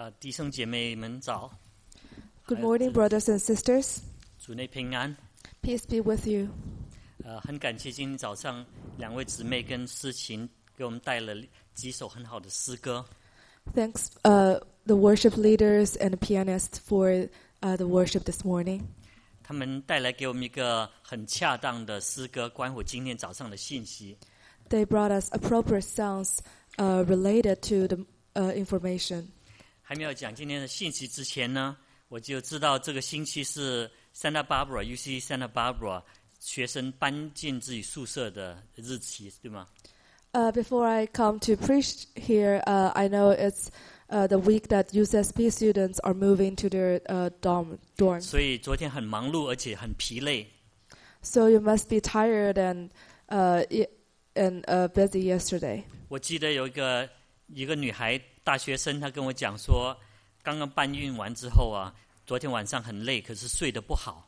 弟兄姐妹们早。 Good morning, brothers and sisters. 主内平安。 Peace be with you. 很感谢今天早上两位姊妹跟诗琴给我们带了几首很好的诗歌。 Thanks, the worship leaders and the pianists for the worship this morning. 他们带来给我们一个很恰当的诗歌，关乎今天早上的信息。 They brought us appropriate songs related to the information. 还没有讲今天的信息之前呢，我就知道这个星期是 Santa Barbara UC Santa Barbara 学生搬进自己宿舍的日期，对吗？ Before I come to preach here, I know it's the week that UCSB students are moving to their dorm. 所以昨天很忙碌，而且很疲累。 So you must be tired and busy yesterday. 我记得有一个女孩大学生，她跟我讲说，刚刚搬运完之后啊，昨天晚上很累，可是睡得不好。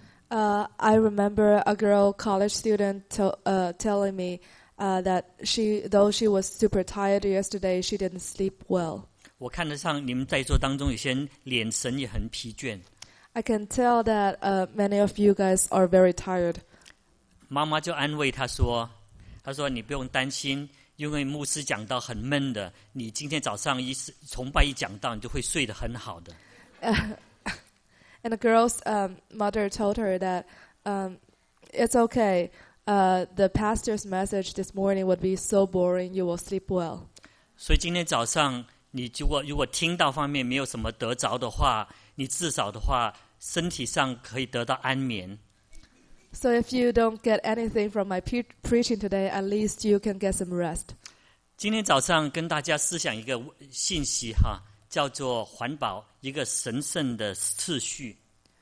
I remember a girl college student telling me that though she was super tired yesterday, she didn't sleep well. 我看得上你们在座当中有些人眼神也很疲倦。 I can tell that many of you guys are very tired. 妈妈就安慰她说你不用担心，因为牧师讲到很闷的，你今天早上崇拜一讲到，你就会睡得很好的。 And the girl's mother told her that it's okay. The pastor's message this morning would be so boring, you will sleep well. 所以今天早上你如果听到方面没有什么得着的话，你至少的话身体上可以得到安眠。 So if you don't get anything from my preaching today, at least you can get some rest. 今天早上跟大家思想一个信息哈，叫做环保，一个神圣的次序。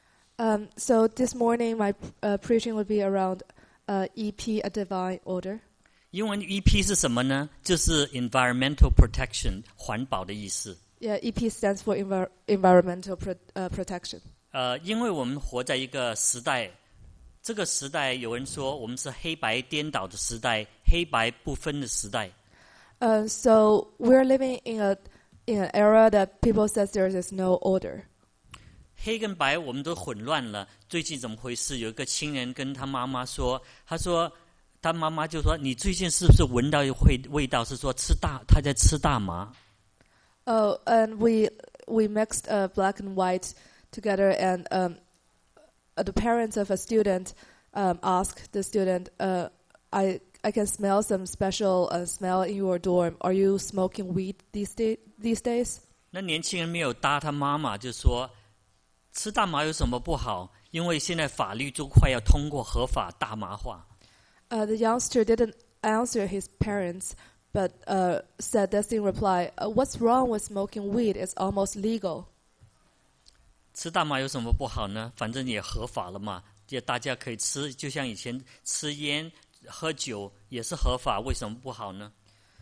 So this morning my preaching would be around EP, a divine order. 英文 EP 是什么呢？就是 environmental protection， 环保的意思。 Yeah, EP stands for environmental protection. 因为我们活在一个时代，这个时代有人说我们是黑白颠倒的时代，黑白不分的时代。 So we're living in an era that people says there is no order. 黑跟白我们都混乱了。最近怎么回事？有一个亲人跟他妈妈说，他妈妈就说：“你最近是不是闻到味道？是说他在吃大麻。” Oh, and we mixed black and white together, and the parents of a student asked the student, I can smell some special smell in your dorm. Are you smoking weed these days? 那年轻人没有答他妈妈，就说吃大麻有什么不好？因为现在法律就快要通过合法大麻化。 The youngster didn't answer his parents, but said this in reply, what's wrong with smoking weed? It's almost legal. 吃大麻有什么不好呢？反正也合法了嘛，也大家可以吃，就像以前吃烟、喝酒也是合法，为什么不好呢？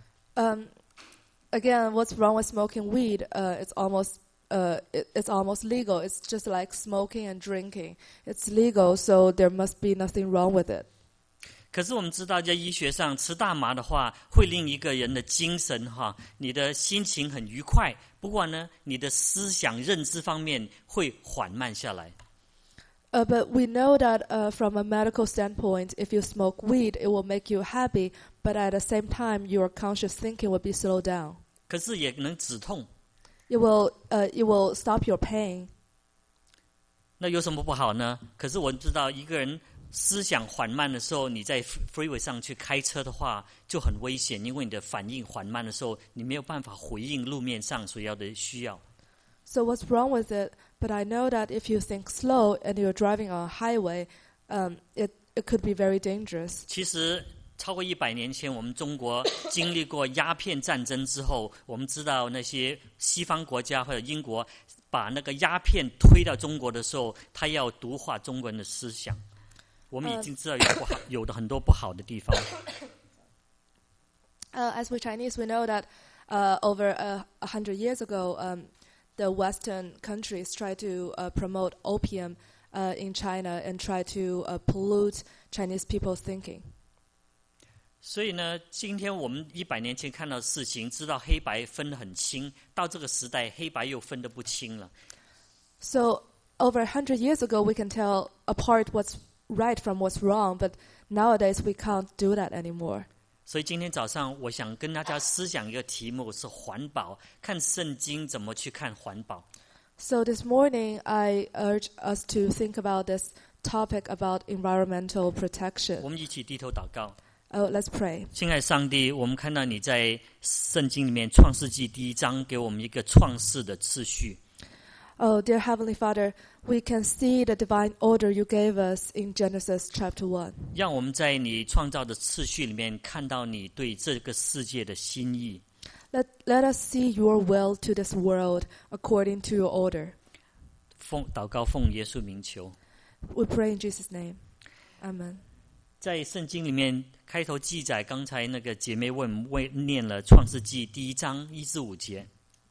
Again, what's wrong with smoking weed? It's almost legal. It's just like smoking and drinking. It's legal, so there must be nothing wrong with it. 可是我们知道，在医学上，吃大麻的话，会令一个人的精神你的心情很愉快。不过呢，你的思想认知方面会缓慢下来。 But we know that from a medical standpoint, if you smoke weed, it will make you happy. But at the same time, your conscious thinking will be slowed down. 可是也能止痛。 It will stop your pain. 那有什么不好呢？可是我知道，一个人思想缓慢的时候，你在 freeway 上去开车的话就很危险，因为你的反应缓慢的时候，你没有办法回应路面上所要的需要。 So what's wrong with it? But I know that if you think slow and you're driving on a highway, it could be very dangerous. 其实超过100年前，我们中国经历过鸦片战争之后，我们知道那些西方国家或者英国把那个鸦片推到中国的时候，他要毒化中国人的思想。我们已经知道有的很多不好的地方。 As we Chinese, we know that over 100 years ago, the Western countries tried to promote opium in China and try to pollute Chinese people's thinking. 所以呢，今天我们100年前看到的事情，知道黑白分得很清，到这个时代，黑白又分得不清了。 So over 100 years ago, we can tell apart what's right from what's wrong, but nowadays we can't do that anymore. 所以今天早上，我想跟大家思想一个题目是环保，看圣经怎么去看环保。 So this morning, I urge us to think about this topic about environmental 我 protection. 们一起低头祷告。 Let's pray. 亲爱的上帝，我们看到你在圣经里面创世纪第1章给我们一个创世的次序。 Oh, dear Heavenly Father, we can see the divine order you gave us in Genesis chapter 1. 让我们在你创造的次序里面看到你对这个世界的心意。 Let us see your will to this world according to your order. 祷告奉耶稣名求。 We pray in Jesus' name. Amen. 在圣经里面开头记载，刚才那个姐妹为我们念了创世纪第1章1至5节。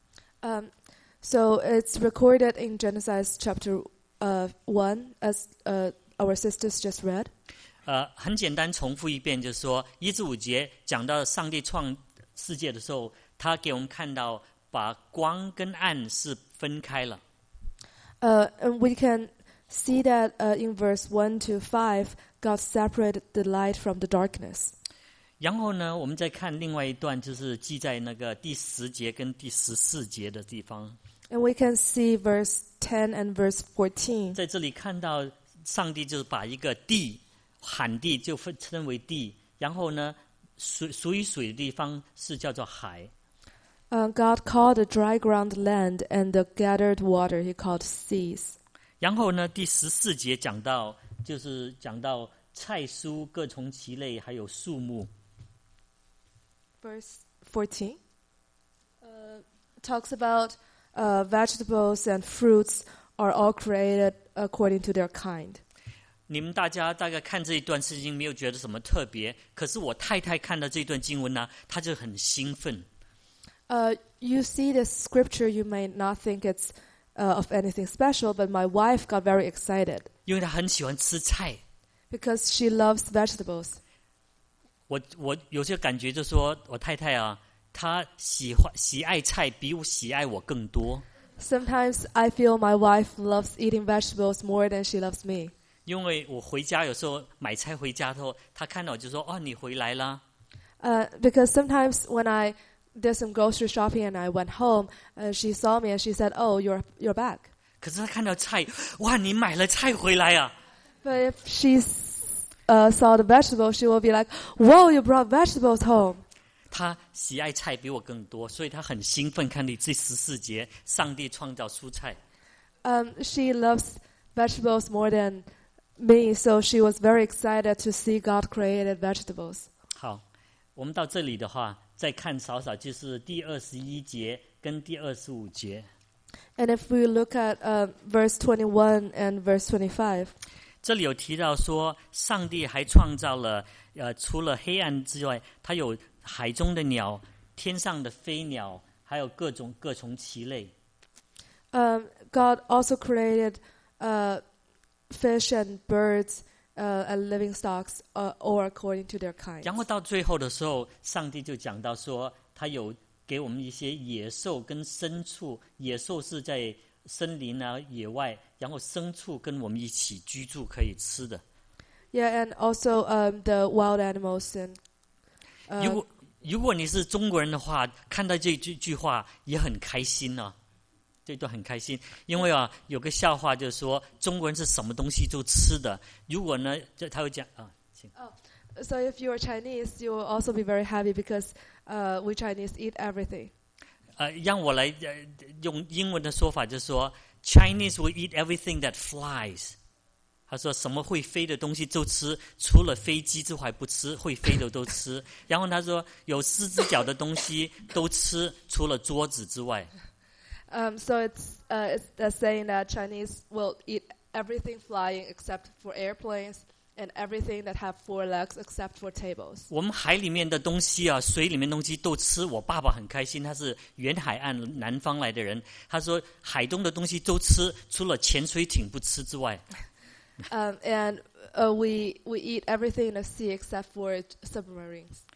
So it's recorded in Genesis chapter 1, as our sisters just read. 很简单，重复一遍，就是说1至5节讲到上帝创世界的时候，他给我们看到把光跟暗是分开了。 And we can see that in verse 1 to 5, God separated the light from the darkness. 然后呢，我们再看另外一段，就是记在那个第10节跟第14节的地方。 And we can see verse 10 and verse 14. 在这里看到上帝就是把一个地喊地就分称为地，然后呢，属于水的地方是叫做海。 God called the dry ground land, and the gathered water he called seas. 然后呢，第14节讲到菜蔬各从其类，还有树木。 Verse 14 talks about vegetables and fruits are all created according to their kind. 你们大家大概看这一段圣经没有觉得什么特别，可是我太太看到这段经文呢，她就很兴奋。 You see this scripture, you may not think it's of anything special, but my wife got very excited 因为她很喜欢吃菜。 because she loves vegetables. 我有些感觉，就说我太太啊，她喜爱菜比我喜爱我更多。 Sometimes I feel my wife loves eating vegetables more than she loves me. 因为我回家有时候买菜回家后，她看到我就说：“哦，你回来啦。” Because sometimes when I did some grocery shopping and I went home, she saw me and she said, "Oh, you're back." 可是她看到菜，哇，你买了菜回来啊！ But if she saw the vegetables, she will be like, "Whoa, you brought vegetables home." 她喜爱菜比我更多，所以她很兴奋。看你这14节，上帝创造蔬菜。 She loves vegetables more than me, so she was very excited to see God created vegetables. 好，我们到这里的话，再看少就是第21节跟第25节。 And if we look at verse 21 and verse 25, 这里有提到说，上帝还创造了除了黑暗之外，他有海中的鸟、天上的飞鸟，还有各从其类。 God also created fish and birds and living stocks, all according to their kind. 然后到最后的时候，上帝就讲到说，他有给我们一些野兽跟牲畜。野兽是在森林啊、野外，然后牲畜跟我们一起居住，可以吃的。 Yeah, and also the wild animals and. 如果你是中国人的话，看到这句话也很开心啊，这段很开心，因为啊有个笑话就是说中国人是什么东西都吃的。如果呢，他会讲啊，请。 So if you are Chinese, you will also be very happy because we Chinese eat everything. 让我来用英文的说法，就是说 Chinese will eat everything that flies。他说什么会飞的东西都吃，除了飞机之外不吃，会飞的都吃。然后他说有4只脚的东西都吃，除了桌子之外。 So it's saying that Chinese will eat everything flying except for airplanes and everything that have 4 legs except for tables. 我们海里面的东西啊，水里面的东西都吃。我爸爸很开心，他是远海岸南方来的人。他说海中的东西都吃，除了潜水艇不吃之外。 And we eat everything in the sea except for submarines.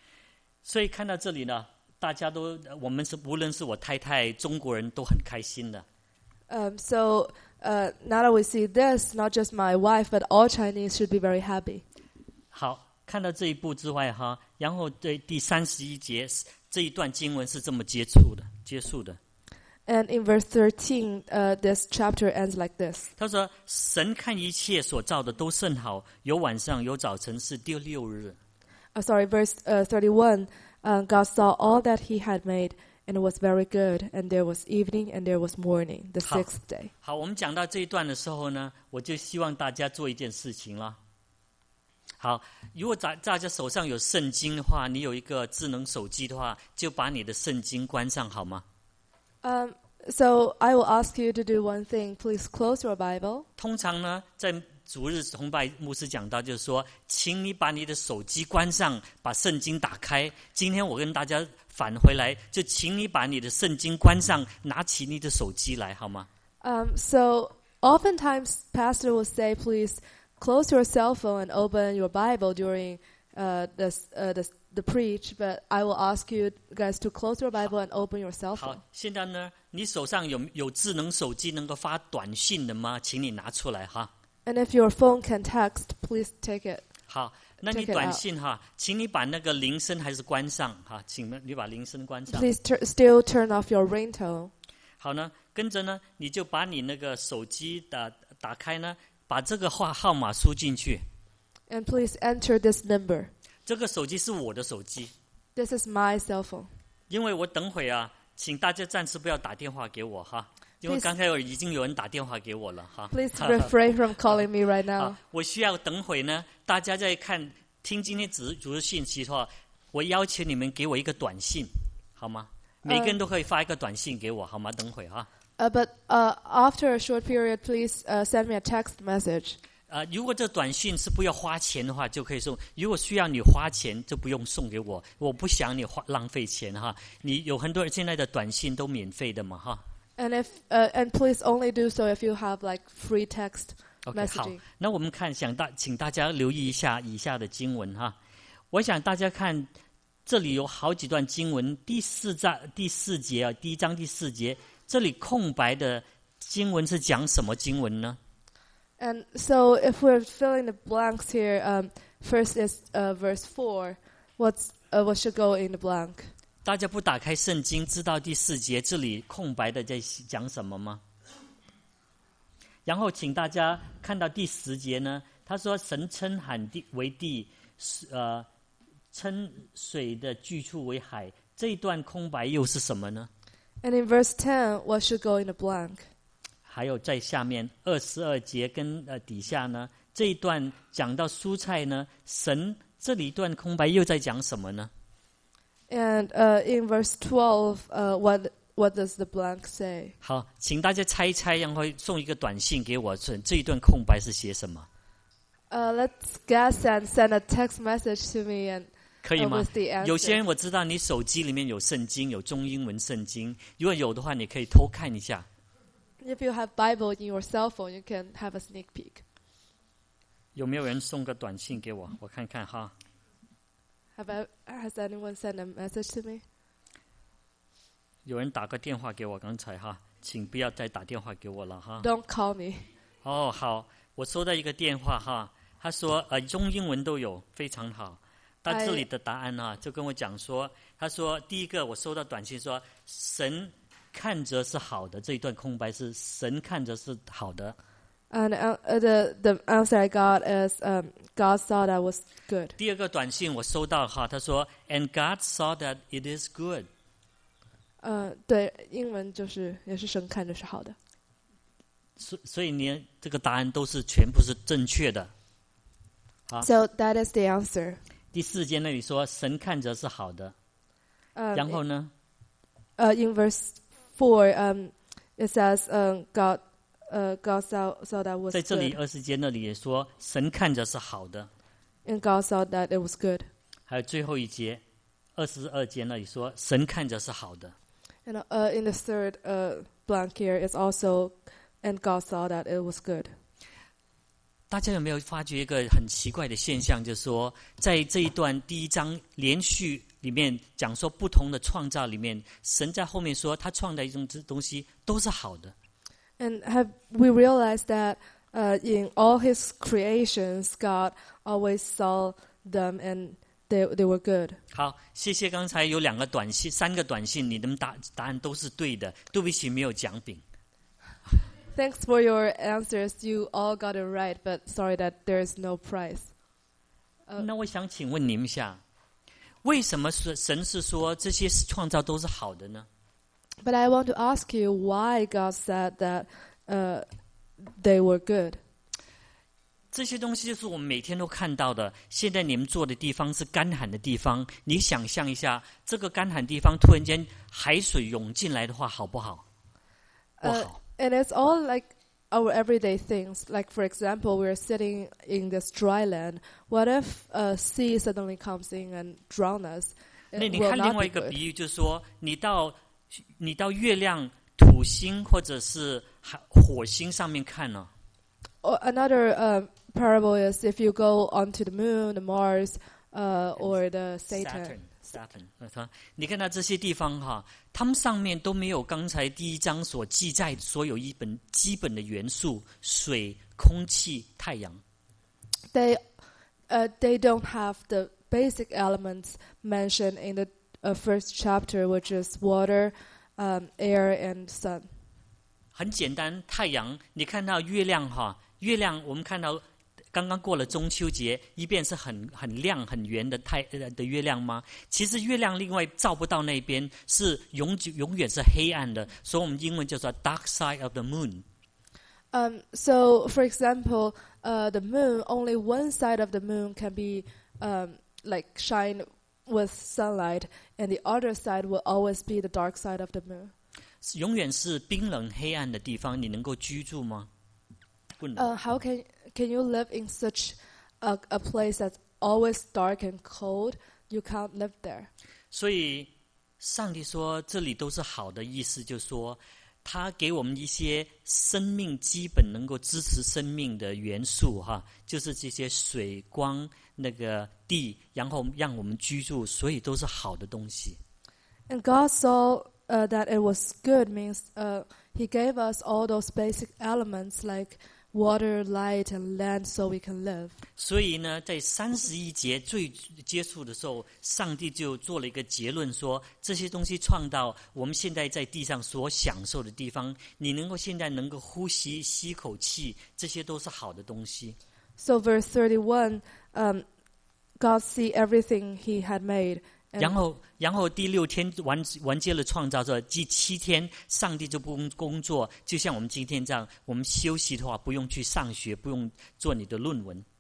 所以看到这里呢，大家都我们是无论是我太太中国人都很开心的。 So now that we see this, not just my wife, but all Chinese should be very happy. 好，看到这一步之外哈，然后对第31节这一段经文是这么结束的。 And in verse 13, this chapter ends like this. 他说：“神看一切所造的都甚好，有晚上有早晨，是第6日。” Verse 31, God saw all that he had made, and it was very good. And there was evening, and there was morning, the 6th day. 好，我们讲到这一段的时候呢，我就希望大家做一件事情了。好，如果大家手上有圣经的话，你有一个智能手机的话，就把你的圣经关上好吗？ So I will ask you to do one thing. Please close your Bible. 通常呢，在主日崇拜牧师讲到，就是说，请你把你的手机关上，把圣经打开。今天我跟大家返回来，就请你把你的圣经关上，拿起你的手机来，好吗？ So oftentimes, Pastor will say, please close your cell phone and open your Bible during the preach. But I will ask you guys to close your Bible and open your cell 好 phone. 现在呢，你手上有智能手机能够发短信的吗？请你拿出来哈。 And if your phone can text, please take it. 好，那你 Check it 短 out. 信哈，请你把那个铃声还是关上哈，请你把铃声关上。 Please still turn off your ringtone. 好呢，跟着呢，你就把你那个手机打开呢，把这个号码输进去。 And please enter this number. 这个手机是我的手机， This is my cell phone. 因为我等会啊，请大家暂时不要打电话给我哈，因为 Please- 刚才已经有人打电话给我了哈。 Please refrain from calling me right 好 now. 我需要等会呢，大家在听今天主日信息的话，我要求你们给我一个短信，好吗？每个人都可以发一个短信给我，好吗？等会哈。 But after a short period, please send me a text message. 如果这短信是不要花钱的话，就可以送；如果需要你花钱，就不用送给我。我不想你浪费钱哈。你有很多人现在的短信都免费的嘛哈。 And and please only do so if you have like free text OK， 好 messaging. 那我们请大家留意一下以下的经文哈。我想大家看这里有好几段经文，第4节啊，第1章第4节，这里空白的经文是讲什么经文呢？ And so if we're filling the blanks here, first is verse 4. What should go in the blank? 大家不打开圣经，知道第4节这里空白的在讲什么吗？然后请大家看到第10节呢，他说神称海为地，称水的居处为海。这一段空白又是什么呢？ And in verse 10, what should go in the blank? 还有在下面22节跟底下呢，这一段讲到蔬菜呢，神这里一段空白又在讲什么呢？ And in verse 12, what does the blank say? 好，请大家猜一猜，然后送一个短信给我，这一段空白是写什么？ Let's guess and send a text message to me and 可以吗 with the answer. 有些人我知道你手机里面有圣经，有中英文圣经，如果有的话，你可以偷看一下。 If you have Bible in your cell phone, you can have a sneak peek. 有没有人送个短信给我？我看看哈。 Has anyone sent a message to me? 有人打个电话给我，刚才哈，请不要再打电话给我了哈。 Don't call me. 哦，好，我收到一个电话哈，他说中英文都有，非常好。到这里的答案啊，就跟我讲说，他说第一个我收到短信说神看着是好的，这一段空白是神看着是好的。 And the answer I got is God saw that was good. 第二个短信我收到哈，他说 And God saw that it is good。 对，英文就是也是神看着是好的。 所以呢，这个答案都是全部是正确的。好 So that is the answer. 第4节那里说神看着是好的，然后呢？ In verse 4, it says God saw that was 在这里 good. 20节那里也说神看着是好的， And God saw that it was good. 还有最后一节22节那里说神看着是好的。 And in the third blank here, it's also and God saw that it was good. 大家有没有发觉一个很奇怪的现象，就是说在这一段第1章连续里面讲说不同的创造里面，神在后面说他创造一种东西都是好的。 And have we realized that in all His creations, God always saw them and they were good. 好，谢谢。刚才有3个短信，你的答案都是对的。对不起，没有奖饼。 Thanks for your answers. You all got it right, but sorry that there is no prize. 那我想请问你们一下，为什么神是说这些创造都是好的呢？ But I want to ask you why God said that they were good. 这些东西就是我们每天都看到的。现在你们坐的地方是干旱的地方，你想象一下，这个干旱地方突然间海水涌进来的话，好不好？不好。 And it's all like our everyday things. Like, for example, we're sitting in this dry land. What if a sea suddenly comes in and drown us? 那 It 你 will 看 not 另外 be 一个 good. 比喻，就是说，你到月亮、土星或者是火星上面看呢、 Another parable is if you go onto the moon, the Mars, or the Saturn. Saturn， 你看到这些地方哈，它们上面都没有刚才第1章所记载所有基本的元素：水、空气、太阳。 They don't have the basic elements mentioned in the first chapter, which is water, air, and sun. 很简单，太阳，你看到月亮哈，月亮我们看到刚刚过了中秋节，一边是很亮很圆的的月亮吗？其实月亮另外照不到那边，是永远是黑暗的，所以我们英文叫做 dark side of the moon。 So, for example, the moon, only one side of the moon can be like shine with sunlight, and the other side will always be the dark side of the moon. 永远是冰冷黑暗的地方，你能够居住吗？不能。 How can you live in such a place that's always dark and cold? You can't live there. 所以上帝说这里都是好的，意思就是说他给我们一些生命基本能够支持生命的元素哈，就是这些水、光、那个地，然后让我们居住，所以都是好的东西。 And God saw that it was good, means He gave us all those basic elements like water, light, and land, so we can live. 所以呢，在31节最结束的时候，上帝就做了一个结论说，这些东西创造我们现在在地上所享受的地方，你现在能够呼吸、吸口气，这些都是好的东西。 So verse 31, God see everything He had made. 然后第6天完结了创造之后，第7天上帝就不工作，就像我们今天这样，我们休息的话不用去上学，不用做你的论文。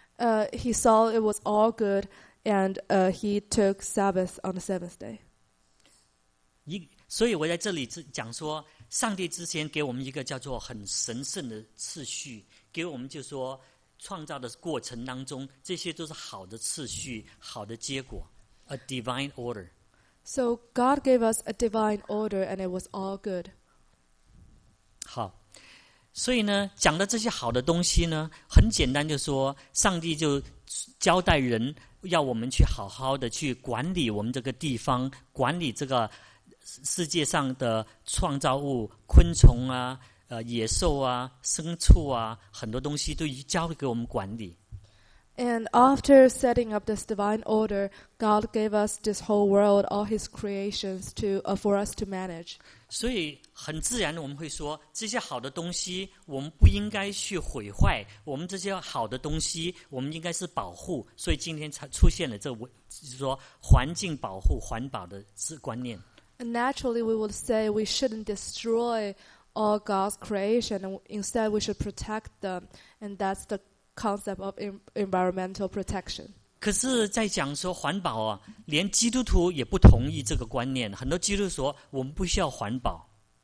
He saw it was all good, and He took Sabbath on the seventh day. 所以我在这里讲说，上帝之前给我们一个叫做很神圣的次序，给我们就说创造的过程当中，这些都是好的次序，好的结果。A divine order. So God gave us a divine order, and it was all good. 好，所以呢，讲的这些好的东西呢，很简单，就说上帝就交代人，要我们去好好的去管理我们这个地方，管理这个世界上的创造物，昆虫啊、野兽啊、牲畜啊，很多东西都交给我们管理。 And after setting up this divine order, God gave us this whole world, all His creations for us to manage. 所以很自然的我们会说，这些好的东西我们不应该去毁坏，我们这些好的东西我们应该是保护。所以今天才出现了就是说环境保护、环保的观念。 And naturally, we would say we shouldn't destroy all God's creation, and instead we should protect them. And that's the concept of environmental protection. 可是在讲说环保啊，连基督徒也不同意这个观念。很多基督徒说我们不需要环保。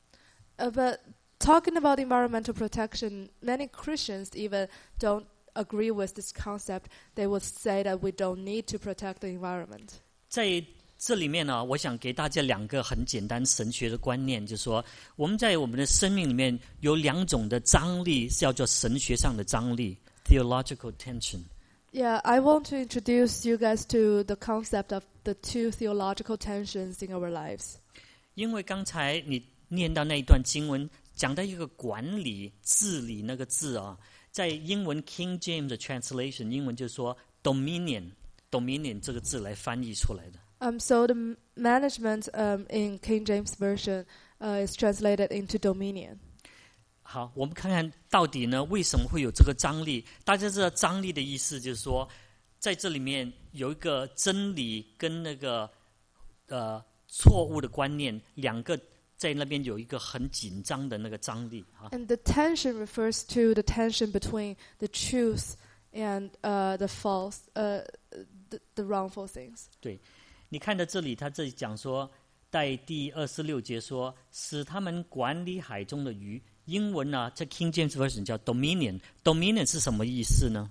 But talking about environmental protection, many Christians even don't agree with this concept. They would say that we don't need to protect the environment. 在这里面呢，我想给大家2个很简单神学的观念，就是说我们在我们的生命里面有2种的张力，叫做神学上的张力 （theological tension）。 Yeah, I want to introduce you guys to the concept of the two theological tensions in our lives. 因为刚才你念到那一段经文，讲到一个管理、治理那个字啊，在英文 King James 的 translation， 英文就说 dominion 这个字来翻译出来的。 So the management in King James Version is translated into dominion. 好，我们看看到底呢，为什么会有这个张力？大家知道张力的意思就是说，在这里面有一个真理跟那个错误的观念，两个在那边有一个很紧张的那个张力啊。 And the tension refers to the tension between the truth and the false, the wrongful things. 对，你看到这里，他这里讲说，在第26节说，使他们管理海中的鱼。英文呢，在 King James Version 叫 dominion。dominion 是什么意思呢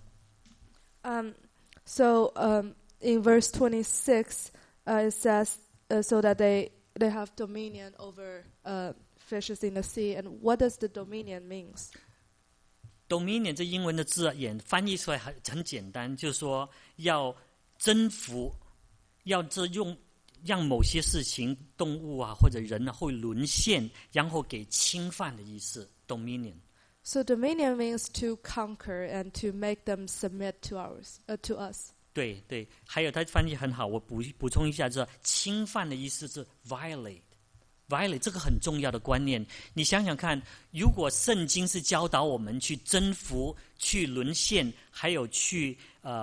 ？So in verse 26, it says so that they have dominion over fishes in the sea. And what does the dominion means? Dominion 这英文的字眼翻译出来很简单，就是说要征服，要让某些事情、动物啊或者人啊会沦陷，然后给侵犯的意思。Dominion. So dominion means to conquer and to make them submit to us. 对对，还有它翻译很好，我补充一下，就是侵犯的意思是 violate。violate 这个很重要的观念。你想想看，如果圣经是教导我们去征服、去沦陷，还有去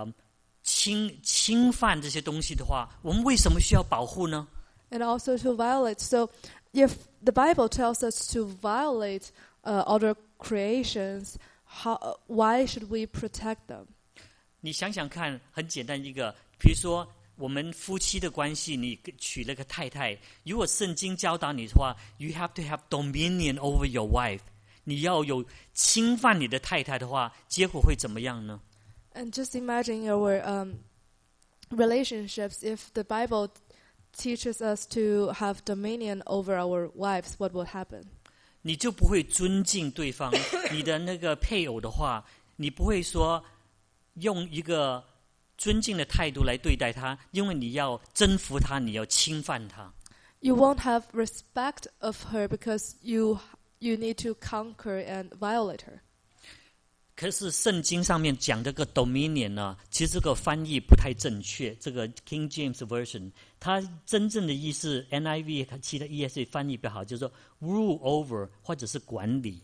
侵犯这些东西的话，我们为什么需要保护呢？ And also to violate. So if the Bible tells us to violate other creations, why should we protect them? 你想想看，很简单一个，比如说我们夫妻的关系，你娶了个太太，如果圣经教导你的话 ，you have to have dominion over your wife， 你要有侵犯你的太太的话，结果会怎么样呢？ And just imagine our relationships. If the Bible teaches us to have dominion over our wives, what will happen? 你就不会尊敬对方，你的那个配偶的话，你不会说用一个尊敬的态度来对待他，因为你要征服他，你要侵犯他。 You won't have respect of her because you need to conquer and violate her. 可是圣经上面讲这个 dominion 呢，其实这个翻译不太正确。这个 King James Version 它真正的意思 NIV 它其他 ESV 翻译比较好，就是说 rule over 或者是管理。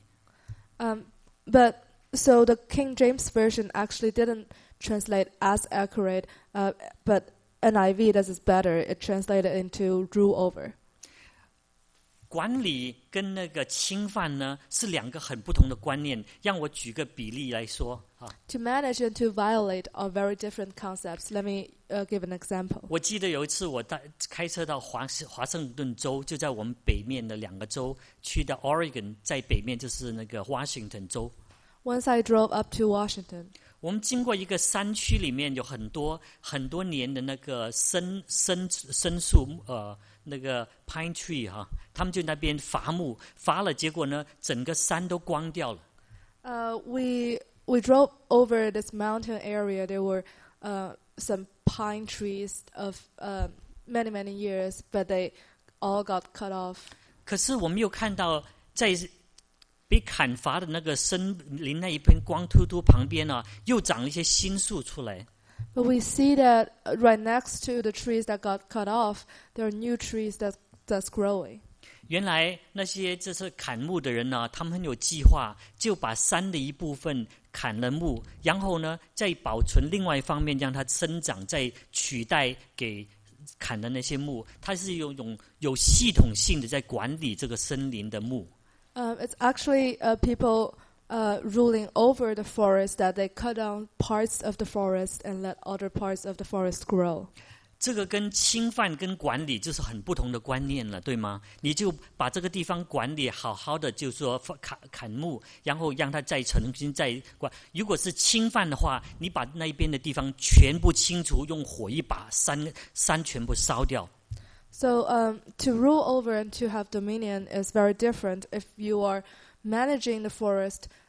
But so the King James Version actually didn't translate as accurate, but NIV does it better. It translated into rule over. 管理跟那个侵犯呢是两个很不同的观念。让我举个比例来说啊。 To manage and to violate are very different concepts. Let me give an example. 我记得有一次我开车到华盛顿州，就在我们北面的两个州，去到 Oregon， 在北面就是那个 Washington 州。 Once I drove up to Washington. 我们经过一个山区，里面有很多年的那个生树，那个 pine tree 哈，他们就那边伐木，伐了，结果呢，整个山都光掉了。 We drove over this mountain area. There were some pine trees of many years, but they all got cut off. 可是我们又看到在被砍伐的那个森林那一片光秃秃旁边呢，又长了一些新树出来。 But we see that right next to the trees that got cut off, there are new trees that's growing. 原来那些就是砍木的人呢，他们很有计划，就把山的一部分砍了木，然后呢，再保存另外一方面让它生长，再取代给砍的那些木。它是有系统性的在管理这个森林的木。 It's actually people ruling over the forest that they cut down parts of the forest and let other parts of the forest grow. 这个跟侵犯跟管理就是很不同的观念了，对吗？你就把这个地方管理好好的，就是说砍木，然后让它再重新再管。如果是侵犯的话，你把那边的地方全部清除，用火一把山全部烧掉。 So to rule over and to have dominion is very different. If you are managing the forest,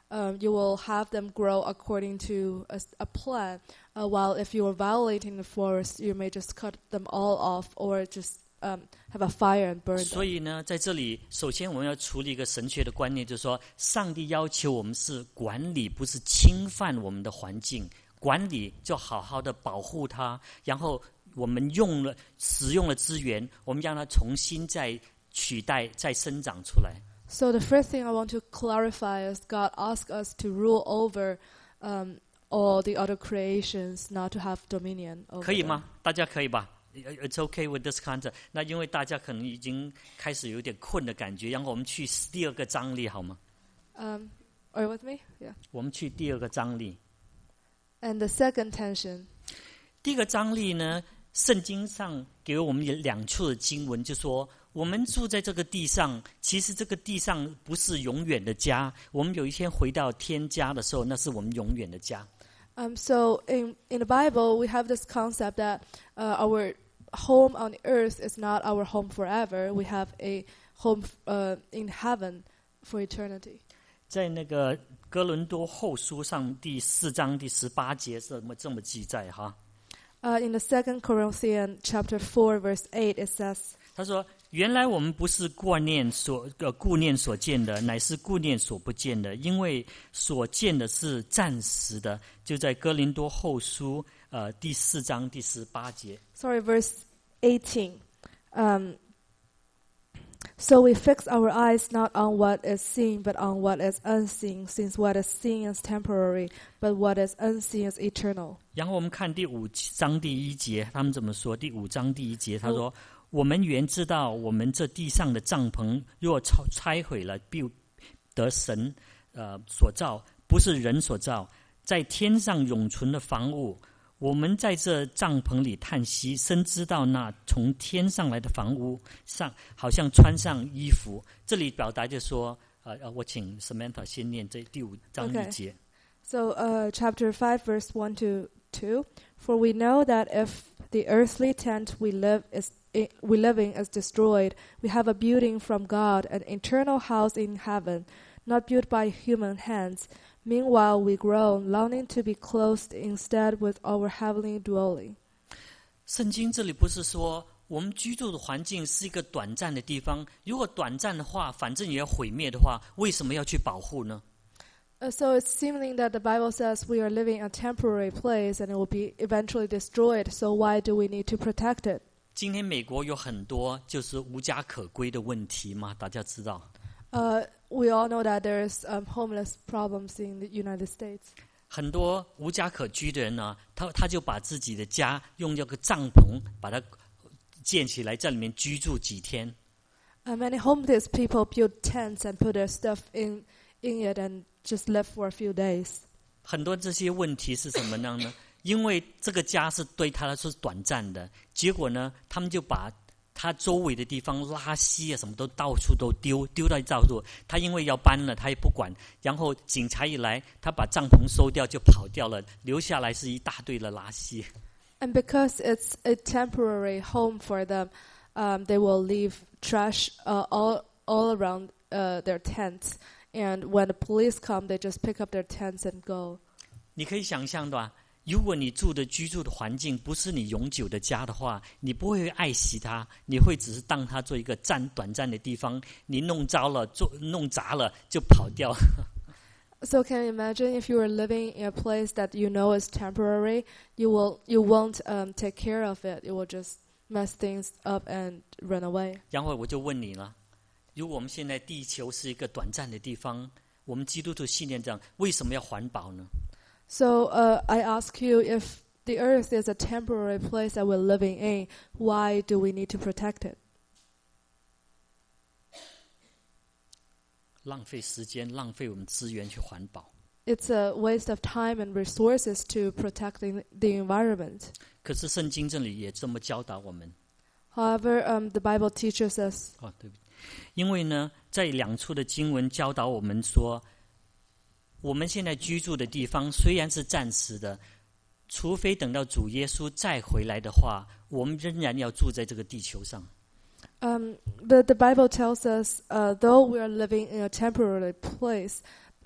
you will have them grow according to a plan. While if you are violating the forest, you may just cut them all off or just have a fire and burn 所 them. 以呢，在这里，首先我们要处理一个神学的观念，就是说，上帝要求我们是管理，不是侵犯我们的环境。管理就好好的保护它，然后我们使用了资源，我们让它重新再取代、再生长出来。 So the first thing I want to clarify is God asks us to rule over all the other creations, not to have dominion over 可以 them. 吗？大家可以吧？It's okay with this concept。那因为大家可能已经开始有点困的感觉，然后我们去第二个章例好吗？ Are you with me? Yeah. 我们去第二个章例。 And the second tension. 第一个章例呢，圣经上给我们2处的经文，就说我们住在这个地上，其实这个地上不是永远的家。我们有一天回到天家的时候，那是我们永远的家。 So in the Bible, we have this concept that our home on the earth is not our home forever. We have a home in heaven for eternity. 在那个哥伦多后书上第4章第18节是这么记载哈。 In the 2 Corinthians chapter 4 verse 8, it says, 他说：“原来我们不是顾念所见的，乃是顾念所不见的，因为所见的是暂时的。”就在哥林多后书第4章第18节。 Sorry, verse 18. So we fix our eyes not on what is seen, but on what is unseen, since what is seen is temporary, but what is unseen is eternal. 然后我们看第5章第1节，他们怎么说？第5章第1节，他说：“我们原知道，我们这地上的帐篷若拆毁了，必得神所造，不是人所造，在天上永存的房屋。我们在这帐篷里叹息，深知道那从天上来的房屋上，好像穿上衣服。”这里表达就说，我请 Samantha 先念这第5章1节。 So chapter 5 verse 1 to 2. For we know that if the earthly tent we live in is destroyed, we have a building from God, an eternal house in heaven, not built by human hands. Meanwhile, we groan, longing to be clothed instead with our heavenly dwelling. 圣经这里不是说我们居住的环境是一个短暂的地方，如果短暂的话，反正也要毁灭的话，为什么要去保护呢？ So it's seeming that the Bible says we are living in a temporary place and it will be eventually destroyed. So why do we need to protect it? 今天美国有很多就是无家可归的问题嘛，大家知道。 We all know that there's homeless problems in the United States. 很多无家可居的人呢，他就把自己的家用这个帐篷把它建起来，在里面居住几天。 Many homeless people build tents and put their stuff in it and just live for a few days. 很多这些问题是什么呢？因为这个家是对他来说是短暂的，结果呢，他们就把他周围的地方垃圾啊什么都到处都丢到处。他因为要搬了，他也不管。然后警察一来，他把帐篷收掉就跑掉了，留下来是一大堆的垃圾。 And because it's a temporary home for them, they will leave trash all around their tents. And when the police come, they just pick up their tents and go. 你可以想象的吧？如果你居住的环境不是你永久的家的话，你不会爱惜它，你会只是当它做一个短暂的地方，你弄砸了就跑掉。 So can you imagine if you were living in a place that you know is temporary, you won't take care of it. You will just mess things up and run away. 然后我就问你了，如果我们现在地球是一个短暂的地方，我们基督徒信念这样，为什么要环保呢？ So I ask you, if the earth is a temporary place that we're living in, why do we need to protect it? 浪费时间，浪费我们资源去环保。 It's a waste of time and resources to protect the environment. 可是圣经这里也这么教导我们。 However, the Bible teaches us. 对不起，因为呢，在2处的经文教导我们说，我们现在居住的地方虽然是暂时的，除非等到主耶稣再回来的话，我们仍然要住在这个地球上。 The Bible tells us, though we are living in a temporary place,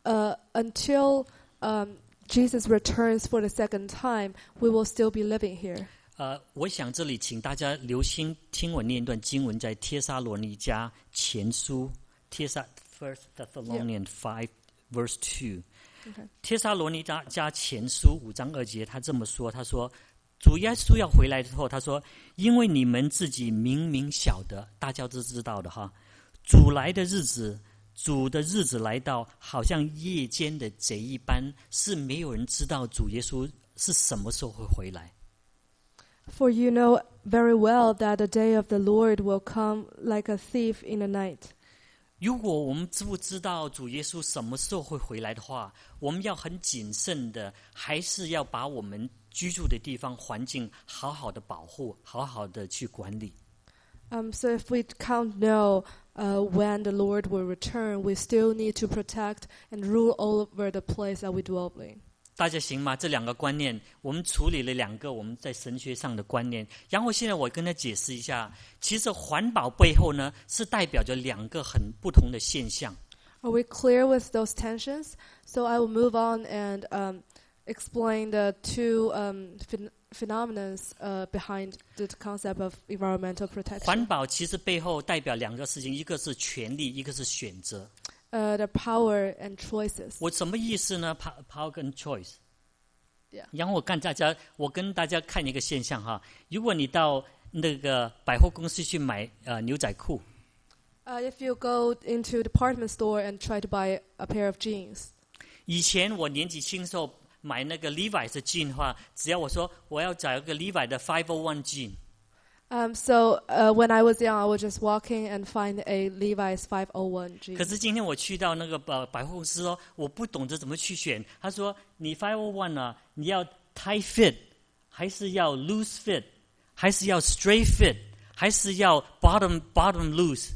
until Jesus returns for the second time, we will still be living here. 我想这里请大家留心听我念一段经文，在帖撒罗尼迦前书，First Thessalonians 5 verse 2。帖撒罗尼迦前书5章2节，他这么说，他说主耶稣要回来之后，他说因为你们自己明明晓得，大家都知道的哈，主的日子来到，好像夜间的贼一般，是没有人知道主耶稣是什么时候会回来。 For you know very well that the day of the Lord will come like a thief in the night. 如果我们知不知道主耶稣什么时候会回来的话，我们要很谨慎的，还是要把我们居住的地方环境好好的保护，好好的去管理。 So if we can't know when the Lord will return, we still need to protect and rule over the place that we dwell in. 大家行吗？这两个观念，我们处理了两个我们在神学上的观念，然后现在我跟他解释一下，其实环保背后呢，是代表着两个很不同的现象。 Are we clear with those tensions? So I will move on and explain the two phenomena behind the concept of environmental protection. 环保其实背后代表两个事情，一个是权利，一个是选择。 The power and choices. 我什么意思呢 ？Power 跟 choice。 Yeah. 然后我跟大家看一个现象哈，如果你到那个百货公司去买牛仔裤。 If you go into department store and try to buy a pair of jeans. 以前我年纪轻时候买那个 Levi's 的 jean 的话，只要我说我要找一个 Levi's 的501 jean。 So when I was young, I was just walking and find a Levi's 501 jeans. 可是今天我去到那个百货公司哦，我不懂得怎么去选。他说你501啊，你要 tight fit， 还是要 loose fit， 还是要 straight fit， 还是要 bottom loose？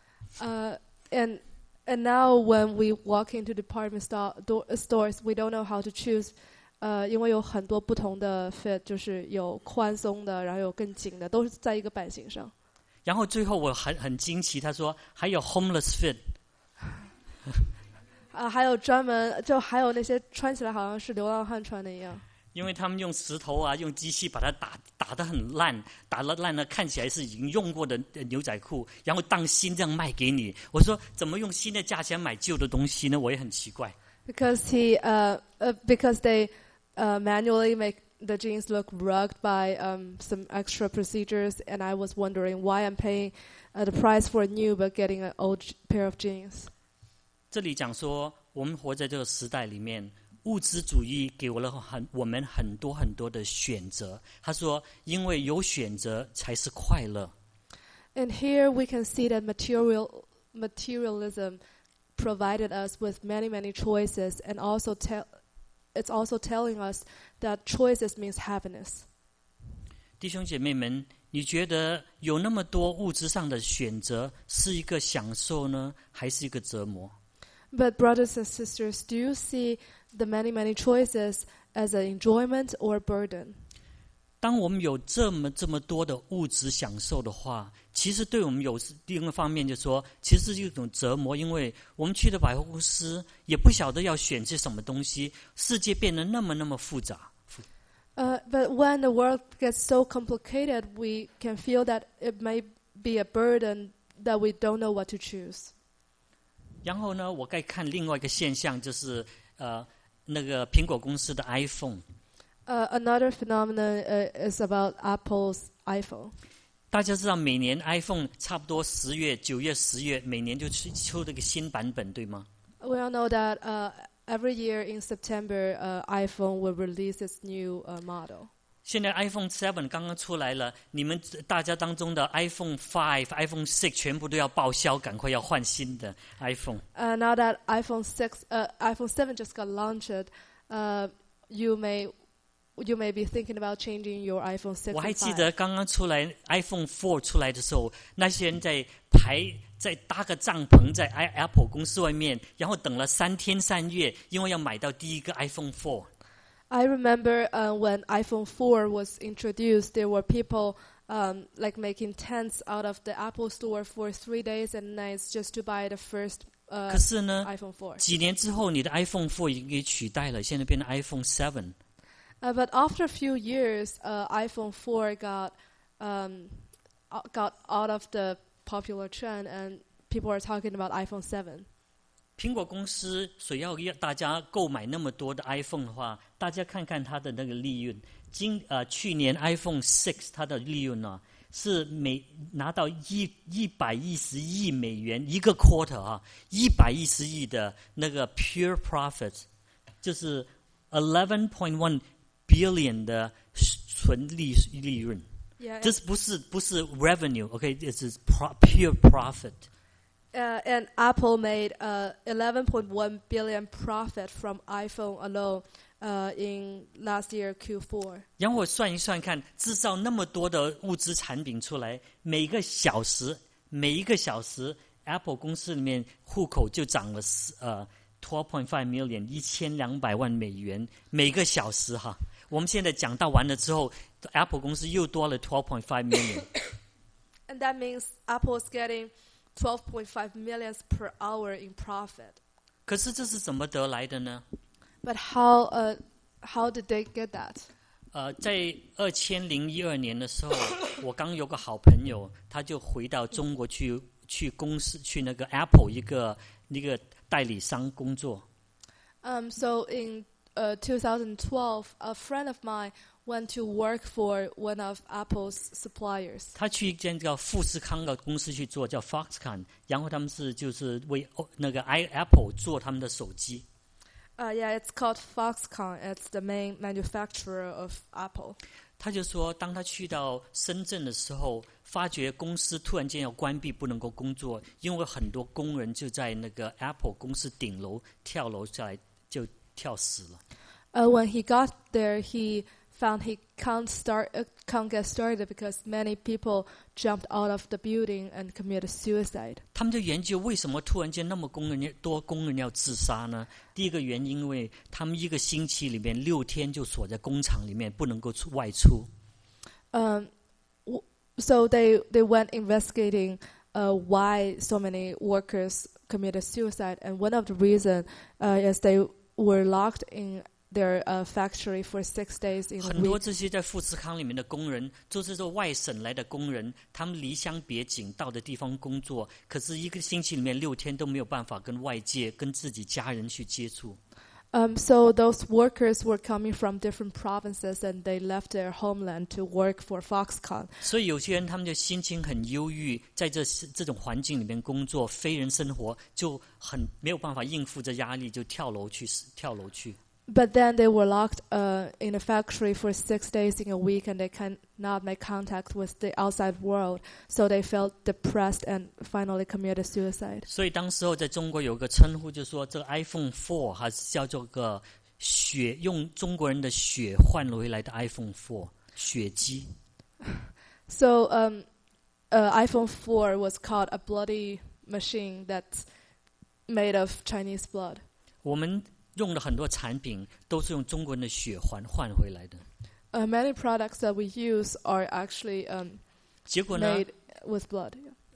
And now when we walk into department stores, we don't know how to choose. 因为有很多不同的 fit， 就是有宽松的，然后有更紧的，都是在一个版型上。 然后最后我很惊奇，他说还有 homeless fit。 还有专门还有那些穿起来好像是流浪汉穿的一样。 因为他们用石头啊，用机器把它打得很烂，打了烂呢，看起来是已经用过的牛仔裤，然后当新这样卖给你。我说怎么用新的价钱买旧的东西呢？我也很奇怪。 Because they manually make the jeans look rugged by some extra procedures, and I was wondering why I'm paying the price for a new but getting an old pair of jeans. 这里讲说，我们活在这个时代里面，物质主义给我们很多很多的选择。他说，因为有选择才是快乐。 And here we can see that materialism provided us with many choices, and it's also telling us that choices means happiness. 弟兄姐妹们，你觉得有那么多物质上的选择是一个享受呢，还是一个折磨？ But brothers and sisters, do you see the many choices as an enjoyment or a burden? 当我们有这么多的物质享受的话，其实对我们有另一方面就说，其实是一种折磨，因为我们去的百货公司也不晓得要选些什么东西，世界变得那么复杂。 But when the world gets so complicated, we can feel that it may be a burden that we don't know what to choose. 然后呢，我该看另外一个现象，就是那个苹果公司的 iPhone。 Another phenomenon is about Apple's iPhone. 大家知道，每年 iPhone 差不多9月、10月，每年就出这个新版本，对吗？ We all know that every year in September, iPhone will release its new model. 现在 iPhone 7刚刚出来了，你们大家当中的 iPhone 5、iPhone 6全部都要报销，赶快要换新的 iPhone. Now that iPhone 7 just got launched, you may be thinking about changing your iPhone 6. 我还记得刚刚出来 iPhone 4出来的时候，那些人在搭个帐篷在 Apple 公司外面，然后等了3天3夜，因为要买到第一个 iPhone 4。 I remember when iPhone 4 was introduced, there were people like making tents out of the Apple store for 3 days and nights just to buy the first 可是呢， iPhone 4. 几年之后，你的 iPhone 4已经给取代了，现在变成 iPhone 7。 But after a few years, iPhone 4 got out of the popular trend, and people are talking about iPhone 7. 苹果公司所要大家购买那么多的 iPhone 的话，大家看看它的那个利润。去年 iPhone 6它的利润呢，是拿到110亿美元一个 quarter 啊，110亿的那个 pure profit， 就是11.1 billion 的纯利润。 Yeah, 这不是 revenue，OK， 这是 pure profit。 and Apple made 11.1 billion profit from iPhone alone in last year Q4. 然后我算一算看，制造那么多的物资产品出来，每一个小时 Apple 公司里面户口就涨了12.5 million 1200万美元每个小时哈。我们现在讲到完了之后 ，Apple 公司又多了12.5 million。 And that means Apple is getting 12.5 million per hour in profit. 可是这是怎么得来的呢？ But how did they get that? 在2012年的时候，我刚有个好朋友，他就回到中国去公司去那个 Apple 一个代理商工作。 So in 2012, a friend of mine went to work for one of Apple's suppliers. 他去一间叫富士康的公司去做，叫 Foxconn， 然后他们就是为那个 Apple 做他们的手机。 Yeah, it's called Foxconn. It's the main manufacturer of Apple. 他就说，当他去到深圳的时候，发觉公司突然间要关闭，不能够工作，因为很多工人就在那个 Apple 公司顶楼跳楼下来，就跳死了。 When he got there, he found he can't get started because many people jumped out of the building and committed suicide. 他们就研究为什么突然间那么多工人要自杀呢？第一个原因，因为他们一个星期里面6天就锁在工厂里面，不能够外出。 So they went investigating why so many workers committed suicide, and one of the reasons is they were locked in their factory for 6 days in a 很多 week. 这些在富士康里面的工人，就是说外省来的工人，他们离乡别井到的地方工作，可是一个星期里面6天都没有办法跟外界、跟自己家人去接触。 So those workers were coming from different provinces, and they left their homeland to work for Foxconn. 所以有些人他们就心情很忧郁，在这种环境里面工作，非人生活，就很没有办法应付这压力，就跳楼去。 But then they were locked in a factory for 6 days in a week, and they cannot make contact with the outside world. So they felt depressed and finally committed suicide. 所以当时候在中国有个称呼，就说这个 iPhone 4还是叫做个血，用中国人的血换回来的 iPhone 4血机。 So iPhone 4 was called a bloody machine that's made of Chinese blood. 我们用的很多产品都是用中国人的血换回来的。 Many products that we use are actually 结果呢 made with blood.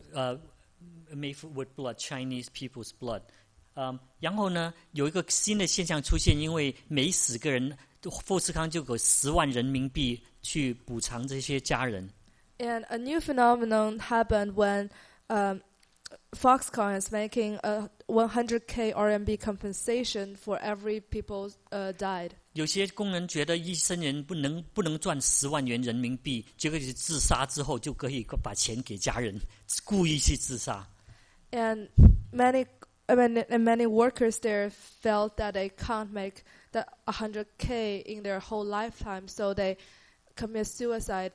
made with blood, Chinese people's blood. 然后呢，有一个新的现象出现，因为每死个人，富士康就给10万人民币去补偿这些家人。 And a new phenomenon happened when Foxconn is making a 100k RMB compensation for every people died. 有些工人觉得一生人不能赚10万元人民币，结果是自杀之后就可以把钱给家人，故意去自杀。 And many workers there felt that they can't make that 100k in their whole lifetime, so they commit suicide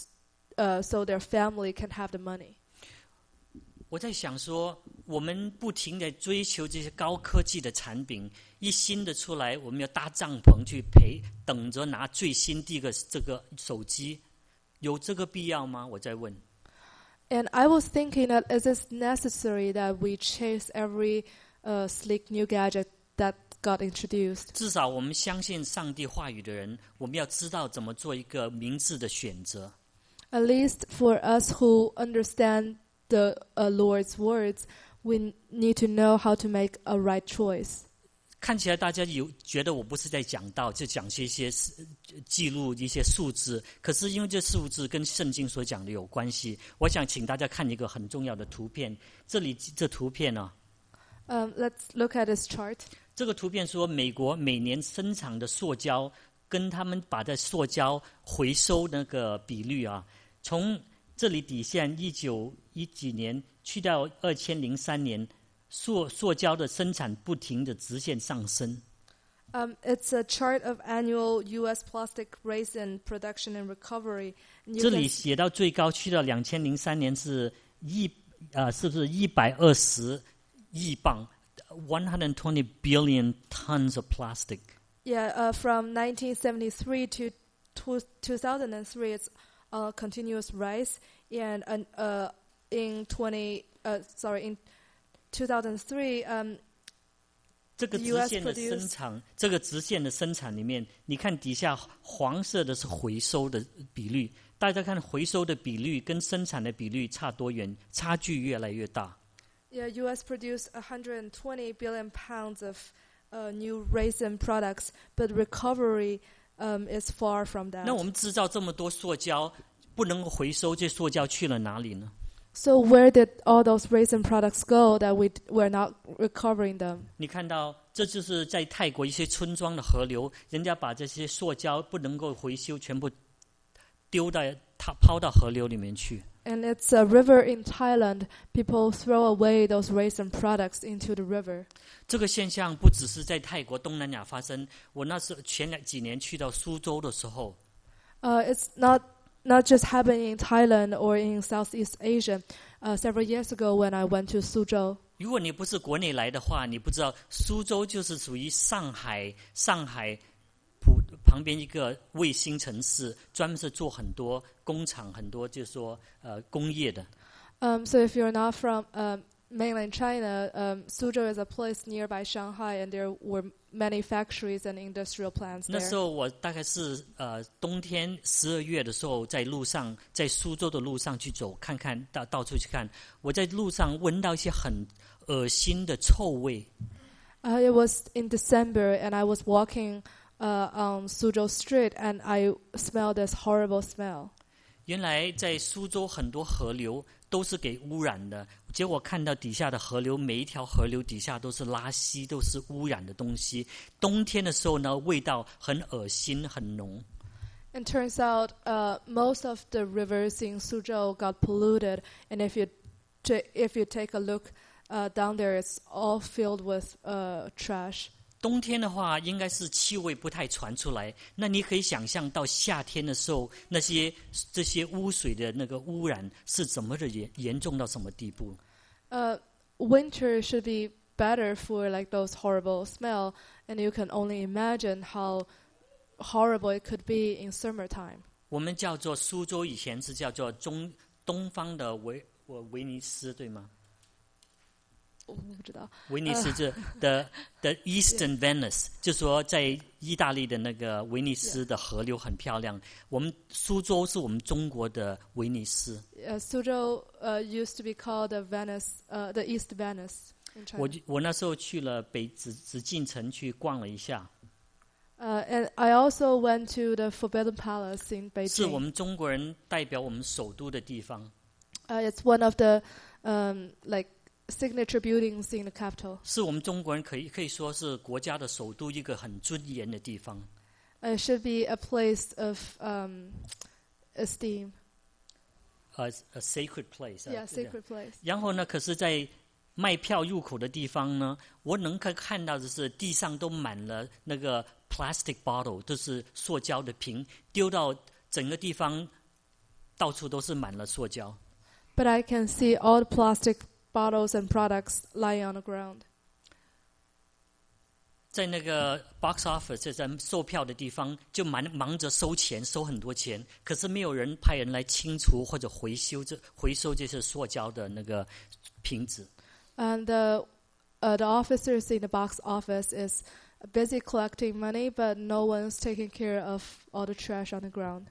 so their family can have the money. 我在想说，我们不停地追求这些高科技的产品，一新的出来，我们要搭帐篷去等着拿最新这个手机，有这个必要吗？我在问。 And I was thinking that is it necessary that we chase every sleek new gadget that got introduced? 至少我们相信上帝话语的人，我们要知道怎么做一个明智的选择。 At least for us who understand the Lord's words, we need to know how to make a right choice. 看起来大家觉得我不是在讲道，就讲一些记录一些数字，可是因为这数字跟圣经所讲的有关系，我想请大家看一个很重要的图片。这图片呢 ，let's look at this chart. 这个图片说，美国每年生产的塑胶跟他们把这塑胶回收那个比率啊，从这里底线1910几年去到2003年。塑胶的生产不停的直线上升。 It's a chart of annual U.S. plastic resin production and recovery. 这里写到最高去到2003年是是不是120亿磅 120 billion tons of plastic. Yeah, from 1973 to 2003, it's a continuous rise, and in 2003, 这个直线的生产，这个直线的生产里面，你看底下黄色的是回收的比率，大家看回收的比率跟生产的比率差多远？差距越来越大。 Yeah, U.S. produced 120 billion pounds of new resin products, but recovery is far from that. 那我们制造这么多塑胶，不能回收，这塑胶去了哪里呢？ So where did all those resin products go that we're not recovering them? 你看到，这就是在泰国一些村庄的河流，人家把这些塑胶不能够回收，全部抛到河流里面去。 And it's a river in Thailand. People throw away those resin products into the river. 这个现象不只是在泰国东南亚发生，我那时前几年去到苏州的时候。 It's not just happening in Thailand or in Southeast Asia. Several years ago when I went to Suzhou. 如果你不是国内来的话，你不知道苏州就是属于上海旁边一个卫星城市，专门是做很多工厂，很多就是说工业的。 So if you're not from mainland China, Suzhou is a place nearby Shanghai, and there were many factories and industrial plants there. 那时候我大概是冬天12月的时候，在路上，在苏州的路上去走，看看到处去看，我在路上闻到一些很恶心的臭味。 It was in December, and I was walking on Suzhou Street, and I smelled this horrible smell. 原来在苏州很多河流都是给污染的，结果看到底下的河流，每一条河流底下都是垃圾，都是污染的东西。冬天的时候呢，味道很恶心，很浓。 It turns out most of the rivers in Suzhou got polluted, and if you take a look down there, it's all filled with trash. 冬天的话，应该是气味不太传出来。那你可以想象到夏天的时候，这些污水的那个污染是怎么的严重到什么地步 ？Winter should be better for like those horrible smell, and you can only imagine how horrible it could be in summertime. 我们叫做苏州，以前是叫做东方的威尼斯，对吗？ 我不知道。 威尼斯的 Eastern Venice， 就是说在意大利的那个威尼斯的河流很漂亮。我们苏州是我们中国的威尼斯。 Suzhou used to be called the Venice, the East Venice in China. 我那时候去了紫禁城去逛了一下。 And I also went to the Forbidden Palace in Beijing. 是我们中国人代表我们首都的地方。 It's one of the like signature buildings in the capital. 是我们中國人可以說是國家的首都，一個很尊嚴的地方。 It should be a place of esteem. A sacred place. Yeah, sacred place. 然後呢，可是在賣票入口的地方呢，我能夠看到的是地上都滿了那個 plastic bottle， 都是塑膠的瓶，丟到整個地方到處都是滿了塑膠。 But I can see all the plastic bottles and products lying on the ground. 在那个 box office， 在售票的地方就忙着收钱，收很多钱，可是没有人派人来清除或者回收这些塑胶的那个瓶子。 And the officers in the box office is busy collecting money, but no one's taking care of all the trash on the ground.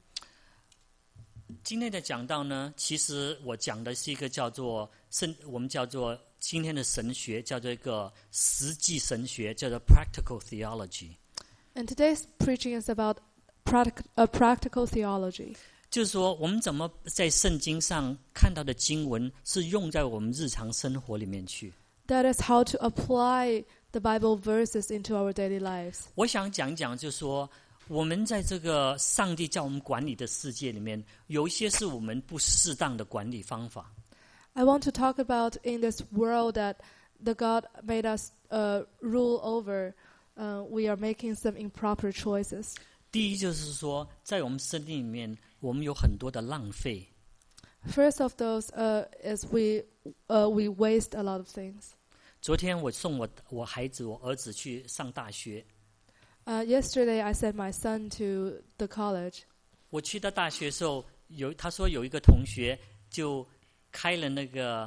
今天的讲道呢，其实我讲的是一个我们叫做今天的神学叫做一个实际神学，叫做 practical theology。 And today's preaching is about practical theology. 就是说我们怎么在圣经上看到的经文是用在我们日常生活里面去。 That is how to apply the Bible verses into our daily lives. 我想讲一讲，就是说我们在这个上帝叫我们管理的世界里面，有一些是我们不适当的管理方法。 I want to talk about in this world that the God made us rule over. We are making some improper choices. 第一就是说，在我们生命里面，我们有很多的浪费。 First of those is we waste a lot of things. 昨天我送我儿子去上大学。 Yesterday, I sent my son to the college. 我去到大学的时候，他说有一个同学就开了那个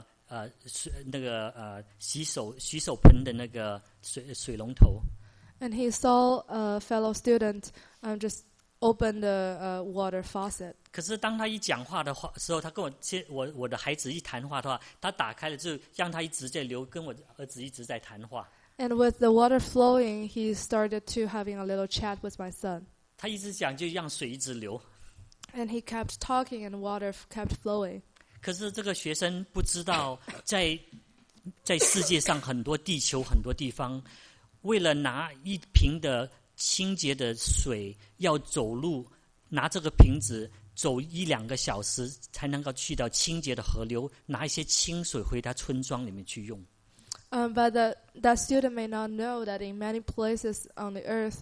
洗手盆的那个水龙头。 And he saw a fellow student just open the water faucet. 可是当他一讲话的时候，他跟我的孩子一谈话的话，他打开了就让他一直在流，跟我儿子一直在谈话。 And with the water flowing, he started to having a little chat with my son. 他一直讲，就让水一直流。 And he kept talking and water kept flowing. 可是这个学生不知道，在世界上很多地球很多地方，为了拿一瓶的清洁的水，要走路拿这个瓶子走1-2个小时，才能够去到清洁的河流，拿一些清水回他村庄里面去用。 But that student may not know that in many places on the earth,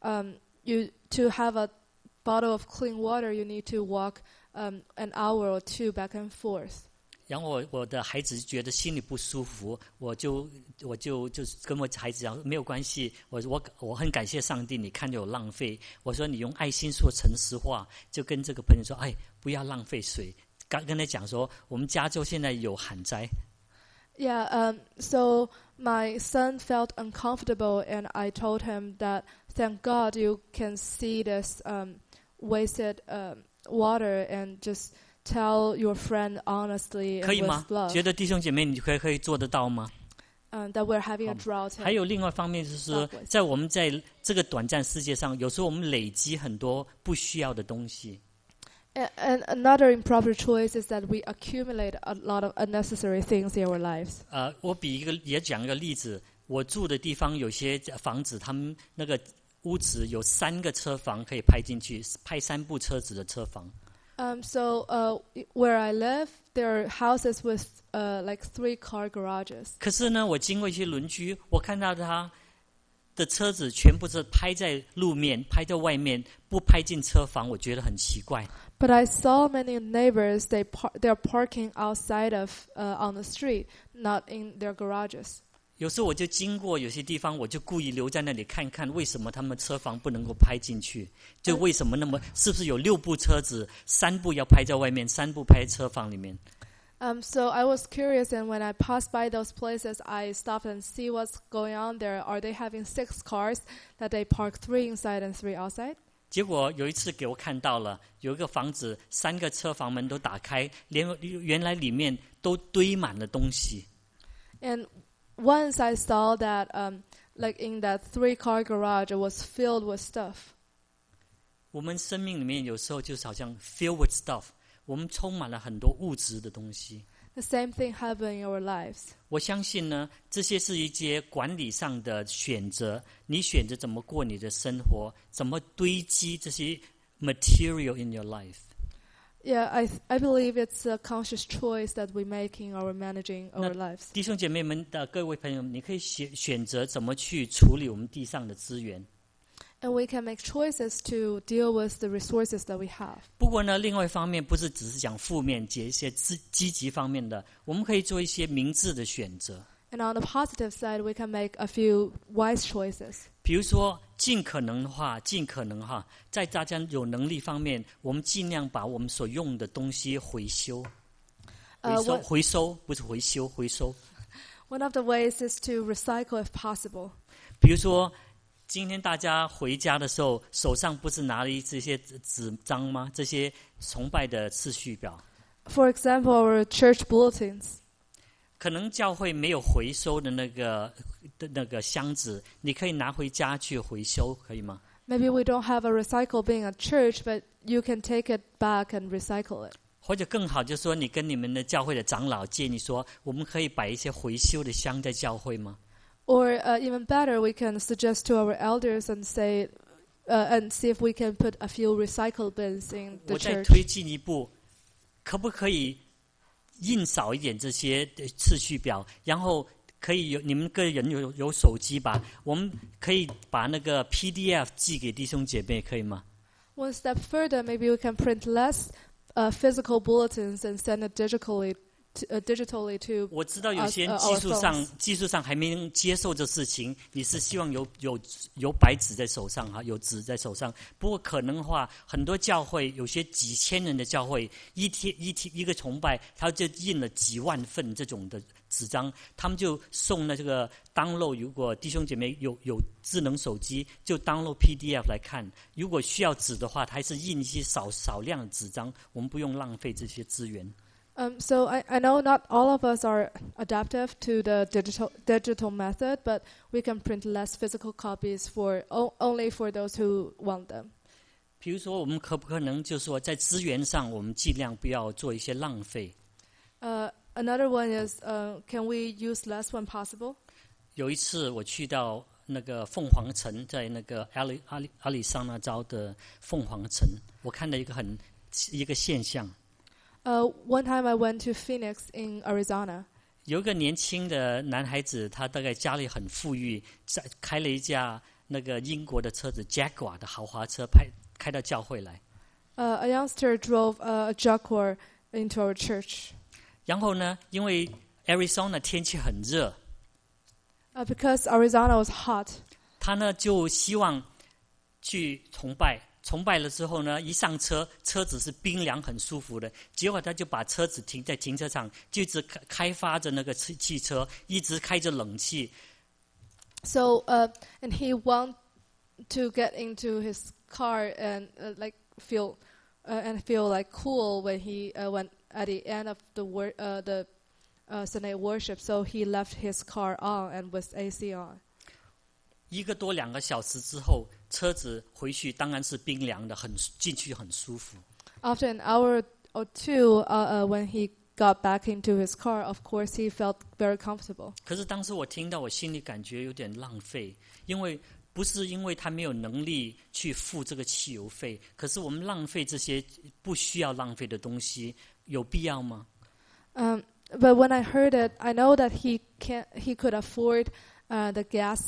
to have a bottle of clean water, you need to walk an hour or two back and forth. 然后我的孩子觉得心里不舒服，我就跟我孩子讲没有关系，我很感谢上帝，你看有浪费，我说你用爱心说诚实话，就跟这个朋友说，哎，不要浪费水。刚跟他讲说，我们加州现在有旱灾。 Yeah, so my son felt uncomfortable, and I told him that thank God you can see this wasted water and just tell your friend honestly 可以 and 吗 with？ love 觉得弟兄姐妹你可以做得到吗？ that we're having a drought. 还有另外一方面就是说，在我们在这个短暂世界上，有时候我们累积很多不需要的东西。 And another improper choice is that we accumulate a lot of unnecessary things in our lives. 我也讲一个例子，我住的地方有些房子，他们那个屋子有3个车房可以拍进去，拍3部车子的车房。 So where I live, there are houses with like 3-car garages. 可是呢，我经过一些邻居，我看到他的车子全部是拍在路面，拍在外面，不拍进车房，我觉得很奇怪。 But I saw many neighbors, they're parking outside of on the street, not in their garages. 有时候我就经过有些地方，我就故意留在那里看看，为什么他们车房不能够拍进去？就为什么是不是有6部车子，3部要拍在外面，3部拍在车房里面？ So I was curious, and when I passed by those places, I stopped and see what's going on there. Are they having 6 cars that they park 3 inside and 3 outside? 结果有一次给我看到了，有一个房子3个车房门都打开，原来里面都堆满了东西。 And once I saw that, like in that 3-car garage, it was filled with stuff. 我们生命里面有时候就是好像 filled with stuff， 我们充满了很多物质的东西。 The same thing happened in our lives. 我相信呢，这些是一些管理上的选择，你选择怎么过你的生活，怎么堆积这些 material in your life。 Yeah, I believe it's a conscious choice that we make in our managing our lives. 弟兄姐妹们的各位朋友，你可以选择怎么去处理我们地上的资源。 And we can make choices to deal with the resources that we have. 不过呢，另外一方面不是只是讲负面，解一些积极方面的，我们可以做一些明智的选择。 And on the positive side, we can make a few wise choices. 比如说，尽可能在大家有能力方面，我们尽量把我们所用的东西回收。回收不是回修，回收。 One of the ways is to recycle if possible. 比如说，今天大家回家的时候，手上不是拿了这些纸张吗？这些崇拜的次序表。 For example, our church bulletins. 可能教会没有回收的那个箱子，你可以拿回家去回收，可以吗？ Maybe we don't have a recycle bin at church, but you can take it back and recycle it. 或者更好，就是说你跟你们的教会的长老建议说，我们可以摆一些回收的箱在教会吗？ Or even better, we can suggest to our elders and say, and see if we can put a few recycle bins in the 我再 church. 推进一步，可不可以印少一点这些次序表，然后可以你们个人有手机吧，我们可以把那个 PDF 寄给弟兄姐妹，可以吗？ One step further, maybe we can print less physical bulletins and send it digitally to 我知道有些人 our 技术上还没能接受这事情，你是希望有白纸在手上哈，有纸在手上。不过可能的话，很多教会有些几千人的教会，一个崇拜，他就印了几万份这种的纸张，他们就送那这个 download。如果弟兄姐妹有智能手机，就 download PDF 来看。如果需要纸的话，他还是印一些少量的纸张，我们不用浪费这些资源。 So I know not all of us are adaptive to the digital method, but we can print less physical copies only for those who want them. 比如说，我们可不可能就是说，在资源上，我们尽量不要做一些浪费。 Another one is, can we use less when possible? 有一次我去到那个凤凰城，在那个阿里桑那州的凤凰城，我看到一个现象。 One time I went to Phoenix in Arizona. 有一个年轻的男孩子，他大概家里很富裕，开了一架那个英国的车子 Jaguar 的豪华车，开到教会来。 A youngster drove a Jaguar into our church. 然后呢，因为 Arizona 天气很热， Because Arizona was hot. 他呢就希望去崇拜。崇拜了之后呢，一上车，车子是冰凉很舒服的。结果他就把车子停在停车场，就一直开发着那个汽车，一直开着冷气。 So and he wanted to get into his car and feel like cool when he went at the end of the Sunday worship. So he left his car on and with AC on. 1个多2个小时之后，车子回去当然是冰凉的，进去很舒服。 After an hour or two, when he got back into his car, of course he felt very comfortable. 可是当时我听到，我心里感觉有点浪费，不是因为他没有能力去付这个汽油费，可是我们浪费这些不需要浪费的东西，有必要吗？ But when I heard it, I know that he could afford the gas.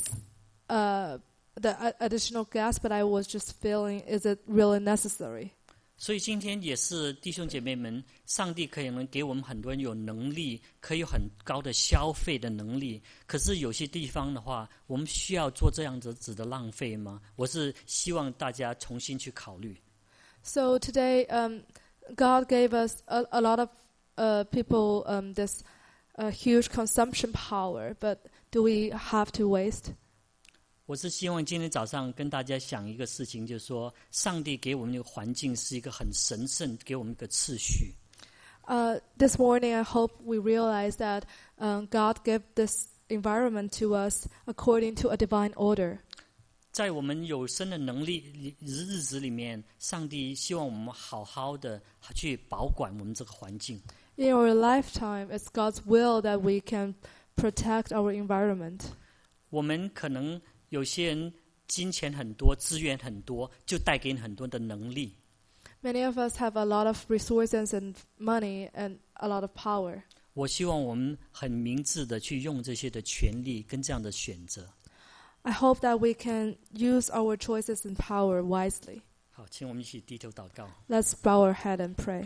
The additional gas, but I was just feeling, is it really necessary? 所以今天也是弟兄姐妹们，上帝可能给我们很多人有能力，可以有很高的消费的能力。可是有些地方的话，我们需要做这样子的浪费吗？我是希望大家重新去考虑。 So today, God gave us a lot of people this huge consumption power, but do we have to waste? 我是希望今天早上跟大家想一个事情，就是说，上帝给我们的环境是一个很神圣，给我们一个次序。 This morning, I hope we realize that God gave this environment to us according to a divine order. 在我们有生的能力日子里面，上帝希望我们好好的去保管我们这个环境。 In our lifetime, it's God's will that we can protect our environment. 我们可能有些人金钱很多，资源很多，就带给你很多的能力。 Many of us have a lot of resources and money and a lot of power. 我希望我们很明智的去用这些的权利跟这样的选择。 I hope that we can use our choices and power wisely. 好，请我们一起低头祷告。 Let's bow our head and pray.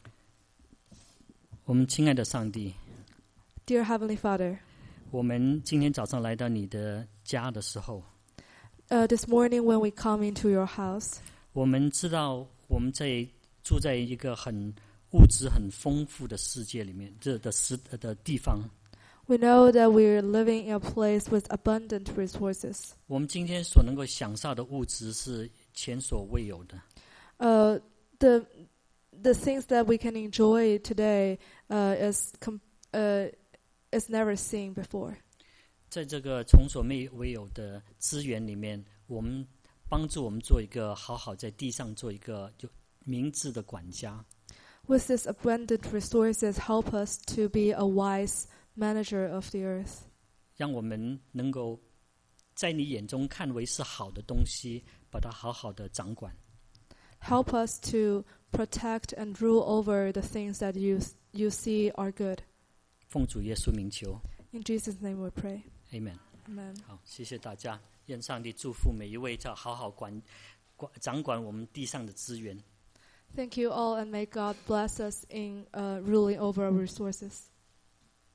我们亲爱的上帝， Dear Heavenly Father, 我们今天早上来到你的家的时候， this morning when we come into your house, 我们知道我们住在一个很物质很丰富的世界里面，的地方。 we know that we're living in a place with abundant resources. 我们今天所能够享受的物质是前所未有的。 The things that we can enjoy today is is never seen before. 在这个从所未有的资源里面，我们帮助我们做一个好好在地上做一个有明智的管家。 With these abundant resources, help us to be a wise manager of the earth. 让我们能够在你眼中看为是好的东西，把它好好的掌管。 Help us to protect and rule over the things that you see are good. 奉主耶稣名求 In Jesus' name we pray. ，Amen。 Amen. 好，谢谢大家，愿上帝祝福每一位，要好好掌管我们地上的资源。 Thank you all, and may God bless us in ruling over our resources.